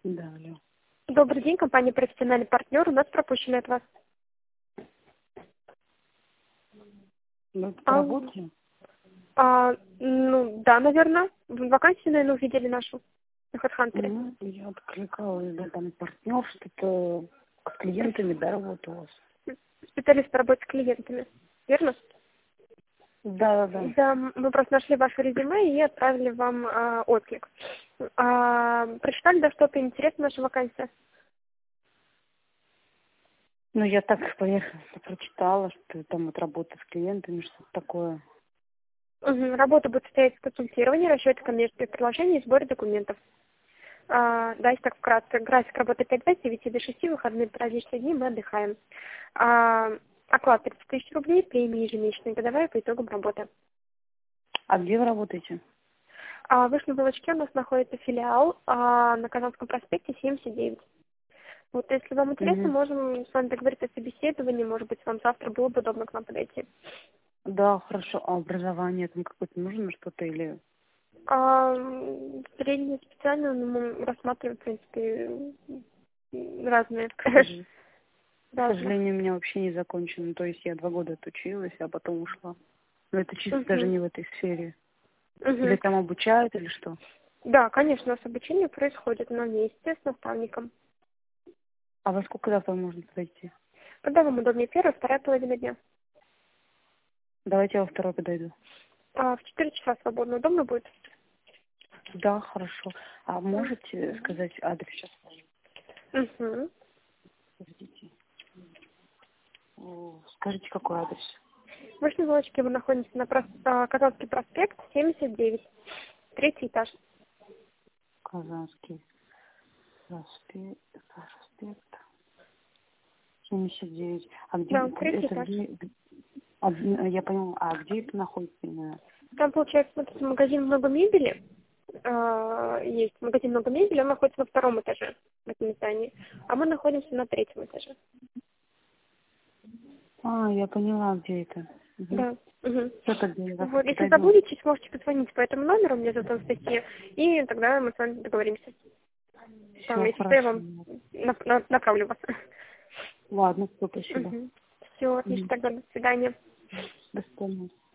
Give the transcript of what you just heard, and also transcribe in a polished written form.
Да, алло. Добрый день, компания «Профессиональный партнер». У нас пропущено от вас. Вы по работе? Ну, да, наверное. Вы вакансию, наверное, увидели нашу на HeadHunter. Ну, я откликалась, да, там партнер, что-то с клиентами, да, работа у вас? Специалист по работе с клиентами. Верно? Да, да, да. Да, мы просто нашли ваше резюме и отправили вам отклик. Прочитали, да, что-то интересное наша вакансия? Ну, я так поехала, прочитала, что там вот работа с клиентами, что-то такое. Работа будет состоять из консультирования, расчете коммерческих предложений и сборе документов. Да, если так вкратце, график работы 5 с 9 до 6, выходные праздничные дни мы отдыхаем. Оклад 30 тысяч рублей, премии ежемесячные, годовая по итогам работы. А где вы работаете? В Вышнем Волочке у нас находится филиал на Казанском проспекте 79. Вот если вам интересно, Угу. можем с вами договориться о собеседовании, может быть, вам завтра было бы удобно к нам подойти. Да, хорошо. А образование там какое-то нужно что-то или... Среднее специальное мы рассматриваем, в принципе, разные. К Разные. сожалению, у меня вообще не закончено. То есть я 2 года отучилась, а потом ушла. Но это чисто даже Мгм. не в этой сфере. Или Мгм. там обучают, или что? Да, конечно, у нас обучение происходит на месте с наставником. А во сколько завтра можно подойти? Когда вам удобнее, первая, вторая половина дня? Давайте я во второй подойду. В 4 часа свободно, удобно будет? Да, хорошо. А можете сказать адрес сейчас? Угу. Подождите. Скажите, какой адрес? В Вышней Волочке мы находимся на Казанский проспект, 79, третий этаж. Казанский проспект 79. А где Да, третий это этаж. я поняла. А где это находится именно? Там, получается, смотрите, магазин «Много мебели». Есть магазин «Много мебели», он находится на втором этаже в этом здании, а мы находимся на третьем этаже. А, я поняла, где это. Угу. Да. Угу. Все, тогда я завтра Вот, если подойду. забудете, сможете позвонить по этому номеру, меня зовут Анастасия, и тогда мы с вами договоримся. Там, Все, если что, я хорошо. вам направлю вас. Ладно, все, спасибо. Все, Угу. отлично, тогда до свидания. До свидания.